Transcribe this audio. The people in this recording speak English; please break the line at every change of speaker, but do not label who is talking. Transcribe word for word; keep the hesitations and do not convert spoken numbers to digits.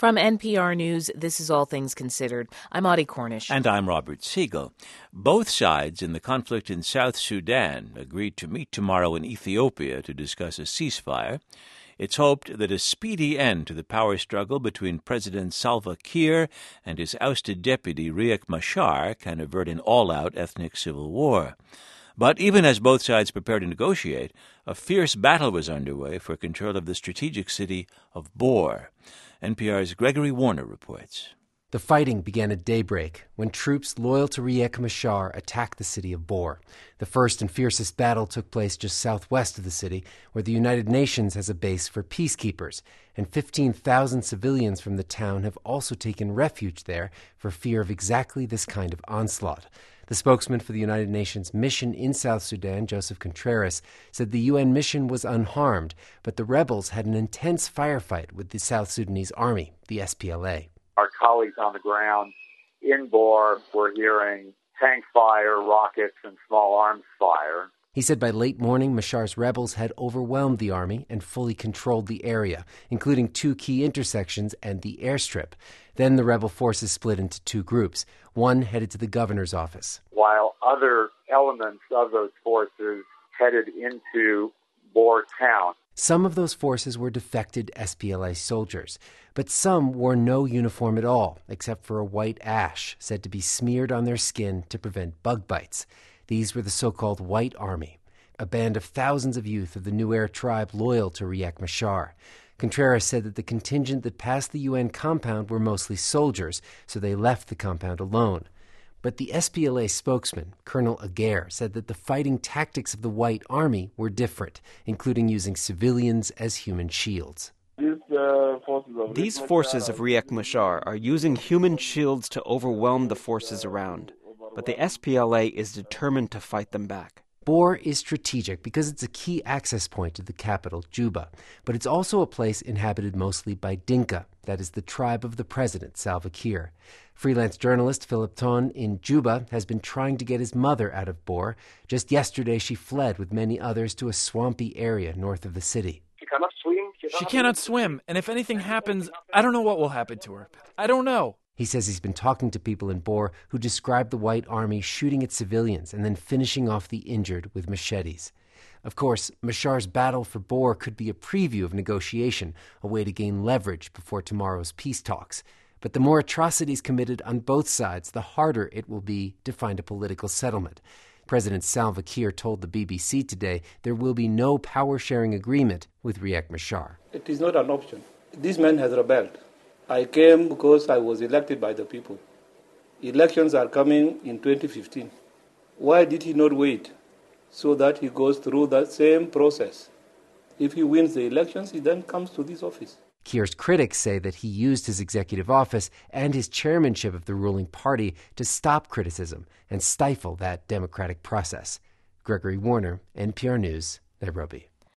From N P R News, this is All Things Considered. I'm Audie Cornish.
And I'm Robert Siegel. Both sides in the conflict in South Sudan agreed to meet tomorrow in Ethiopia to discuss a ceasefire. It's hoped that a speedy end to the power struggle between President Salva Kiir and his ousted deputy Riek Machar can avert an all-out ethnic civil war. But even as both sides prepare to negotiate, a fierce battle was underway for control of the strategic city of Bor. N P R's Gregory Warner reports.
The fighting began at daybreak when troops loyal to Riek Machar attacked the city of Bor. The first and fiercest battle took place just southwest of the city, where the United Nations has a base for peacekeepers, and fifteen thousand civilians from the town have also taken refuge there for fear of exactly this kind of onslaught. The spokesman for the United Nations mission in South Sudan, Joseph Contreras, said the U N mission was unharmed, but the rebels had an intense firefight with the South Sudanese army, the S P L A.
Our colleagues on the ground in Bor were hearing tank fire, rockets, and small arms fire.
He said by late morning, Machar's rebels had overwhelmed the army and fully controlled the area, including two key intersections and the airstrip. Then the rebel forces split into two groups. One headed to the governor's office,
while other elements of those forces headed into Bor town.
Some of those forces were defected S P L A soldiers, but some wore no uniform at all, except for a white ash said to be smeared on their skin to prevent bug bites. These were the so-called White Army, a band of thousands of youth of the Nuer tribe loyal to Riek Machar. Contreras said that the contingent that passed the U N compound were mostly soldiers, so they left the compound alone. But the S P L A spokesman, Colonel Aguirre, said that the fighting tactics of the White Army were different, including using civilians as human shields.
These, uh, forces of
These forces of Riek Machar are using human shields to overwhelm the forces around, but the S P L A is determined to fight them back.
Bor is strategic because it's a key access point to the capital, Juba, but it's also a place inhabited mostly by Dinka, that is the tribe of the president, Salva Kiir. Freelance journalist Philip Ton in Juba has been trying to get his mother out of Bor. Just yesterday, she fled with many others to a swampy area north of the city.
She cannot swim. She,
she cannot swim, and if anything happens, I don't know what will happen to her. I don't know.
He says he's been talking to people in Bor who describe the White Army shooting at civilians and then finishing off the injured with machetes. Of course, Machar's battle for Bor could be a preview of negotiation, a way to gain leverage before tomorrow's peace talks. But the more atrocities committed on both sides, the harder it will be to find a political settlement. President Salva Kiir told the B B C today there will be no power-sharing agreement with Riek Machar.
It is not an option. This man has rebelled. I came because I was elected by the people. Elections are coming in twenty fifteen. Why did he not wait so that he goes through that same process? If he wins the elections, he then comes to this office.
Kiir's critics say that he used his executive office and his chairmanship of the ruling party to stop criticism and stifle that democratic process. Gregory Warner, N P R News, Nairobi.